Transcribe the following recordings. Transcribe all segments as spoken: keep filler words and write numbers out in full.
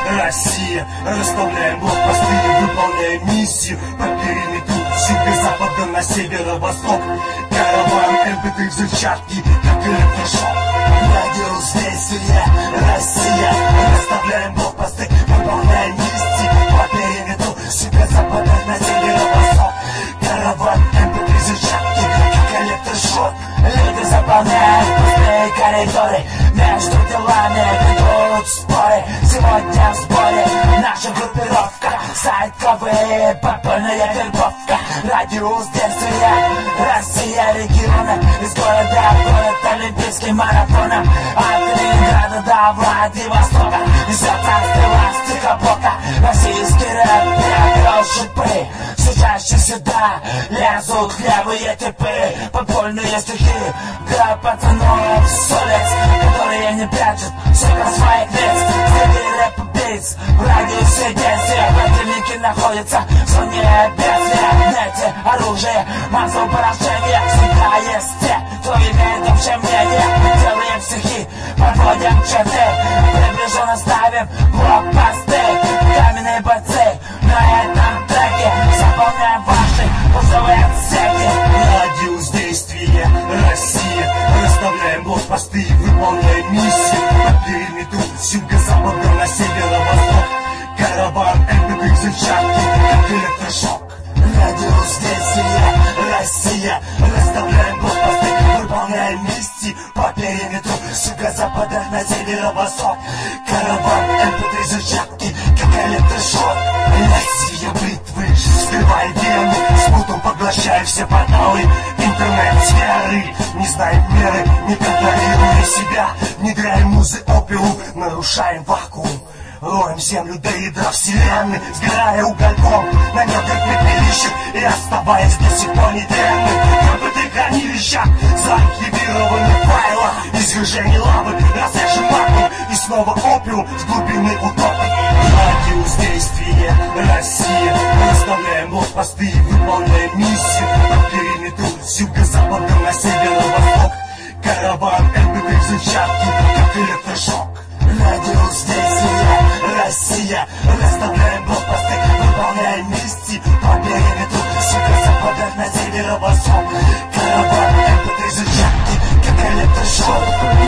Россия. Расставляем блокпосты, выполняем миссию по периметру с юго-запада на северо-восток. Караван эм пэ три взрывчатки, как электрошок. Радиус действия Россия. Расставляем блокпосты, выполняем миссию по периметру с юго-запада на северо-восток. Караван эм пэ три взрывчатки, как электрошок. Люди заполняют пустые коридоры, между делами ведут споры. Сегодня в сборе наша группировка, сайт-ковые, подпольная вербовка. Радиус действия Россия, региона, из города в город, олимпийским марафоном. От Ленинграда до Владивостока, из стрела с тихоблока. Российский рэп приобрел шипы, все чаще сюда лезут левые типы. Подпольные стихи для пацанов с улиц, которые не прячут сука своих лиц. Среди рэп-убийц в радиусе действия противники находятся в зоне бедствия. В нете оружие, массового поражения. Всегда есть те, кто имеет общее мнение. Мы делаем стихи, подводим черты, приближенно ставим блокпосты. Каменные бойцы на этом треке заполняем ваши пузовые отсеки. Радиус действия Россия. Расставляем блокпосты, выполняем миссию по периметру с юго-запада на северо-восток. Караван эм пэ три взрывчатки, как электрошок. Радиус действия Россия. Расставляем блокпосты, выполняем миссию по периметру с юго-запада на северо-восток. Караван эм пэ три взрывчатки, как электрошок. Россия бритвы, вскрывай вены, смутом поглощая все порталы интернет-сферы. Не знаем меры, не контролируя себя, внедряем музы опиум, нарушаем вакуум. Роем землю до ядра вселенной, сгорая угольком на недрах пепелищах и оставаясь до сих пор недрянным. Как бы ты хранилища заархивированы файлы, извержение лавы, разрежем вакуум и снова опиум с глубины утопии. Радиус действия Россия. Расставляем блокпосты, выполняем миссию по периметру с юго-запада на северо-восток. Караван эм пэ три взрывчатки, как электрошок. Радиус действия Россия. Расставляем блокпосты, выполняем миссию по периметру с юго-запада на северо-восток. Караван эм пэ три взрывчатки, как электрошок.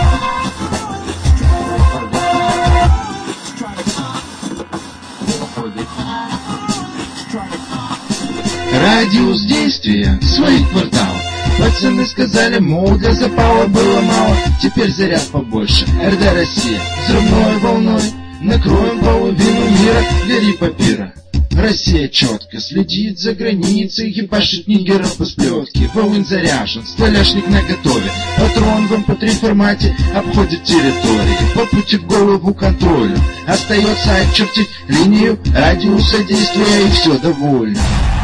Радиус действия своих кварталов. Пацаны сказали, мол, для запала было мало, теперь заряд побольше. эр дэ Россия, взрывной волной накроем половину мира, бери папира. Россия четко следит за границей, ебашит нигеров по сплетке. Волын заряжен, стреляшник наготове, патрон в эм пэ три формате обходит территории. По пути в голову контролю, остается очертить линию радиуса действия, и все довольно.